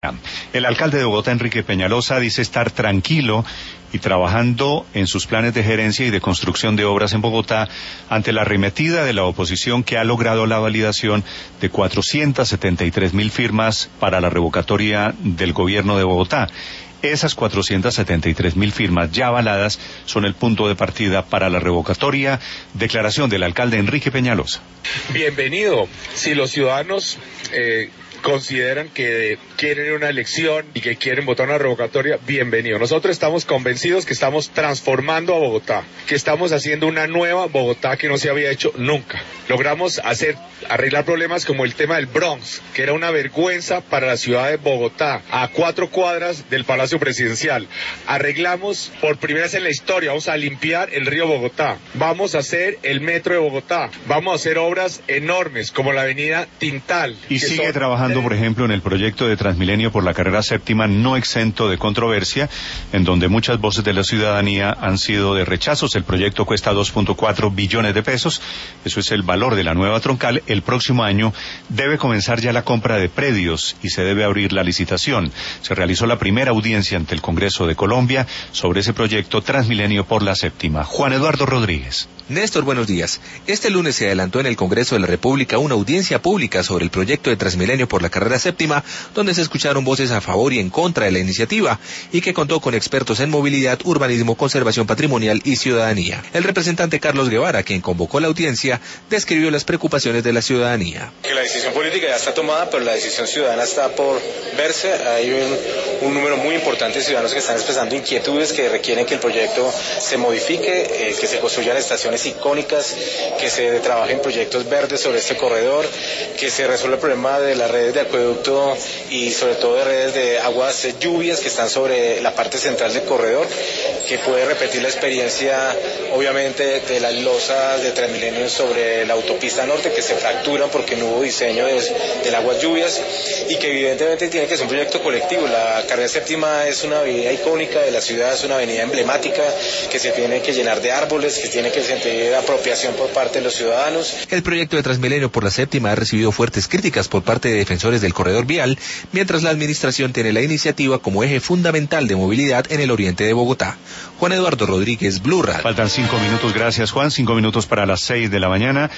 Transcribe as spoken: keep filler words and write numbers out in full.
Bogotá. El alcalde de Bogotá, Enrique Peñalosa, dice estar tranquilo y trabajando en sus planes de gerencia y de construcción de obras en Bogotá ante la arremetida de la oposición que ha logrado la validación de cuatrocientas setenta y tres mil firmas para la revocatoria del gobierno de Bogotá. Esas cuatrocientas setenta y tres mil firmas ya avaladas son el punto de partida para la revocatoria. Declaración del alcalde Enrique Peñalosa. Bienvenido. Si los ciudadanos eh, consideran que quieren una elección y que quieren votar una revocatoria, bienvenido. Nosotros estamos convencidos que estamos transformando a Bogotá, que estamos haciendo una nueva Bogotá que no se había hecho nunca. Logramos hacer, arreglar problemas como el tema del Bronx, que era una vergüenza para la ciudad de Bogotá, a cuatro cuadras del Palacio Presidencial. Arreglamos por primera vez en la historia, vamos a limpiar el río Bogotá, vamos a hacer el metro de Bogotá, vamos a hacer obras enormes como la avenida Tintal. Y sigue son... trabajando, por ejemplo, en el proyecto de Transmilenio por la carrera séptima, no exento de controversia, en donde muchas voces de la ciudadanía han sido de rechazos. El proyecto cuesta dos punto cuatro billones de pesos, eso es el valor de la nueva troncal. El próximo año debe comenzar ya la compra de predios y se debe abrir la licitación. Se realizó la primera audiencia ante el Congreso de Colombia sobre ese proyecto Transmilenio por la séptima. Juan Eduardo Rodríguez. Néstor, buenos días. Este lunes se adelantó en el Congreso de la República una audiencia pública sobre el proyecto de Transmilenio por la carrera séptima, donde se escucharon voces a favor y en contra de la iniciativa y que contó con expertos en movilidad, urbanismo, conservación patrimonial y ciudadanía. El representante Carlos Guevara, quien convocó la audiencia, describió las preocupaciones de la ciudadanía. Que la decisión política ya está tomada, pero la decisión ciudadana está por verse. Hay un, un número muy importante de ciudadanos que están expresando inquietudes que requieren que el proyecto se modifique, eh, que se construyan estaciones icónicas, que se trabajen proyectos verdes sobre este corredor, que se resuelva el problema de las redes de acueducto y sobre todo de redes de aguas de lluvias que están sobre la parte central del corredor, que puede repetir la experiencia obviamente de las losas de Transmilenio sobre la autopista norte que se fracturan porque no hubo diseño de, del aguas lluvias, y que evidentemente tiene que ser un proyecto colectivo. La carrera séptima es una avenida icónica de la ciudad, es una avenida emblemática que se tiene que llenar de árboles, que tiene que sentir apropiación por parte de los ciudadanos. El proyecto de Transmilenio por la séptima ha recibido fuertes críticas por parte de defensores del corredor vial, mientras la administración tiene la iniciativa como eje fundamental de movilidad en el oriente de Bogotá. Juan Eduardo Rodríguez, Blue Radio. Faltan cinco minutos, gracias Juan, cinco minutos para las seis de la mañana.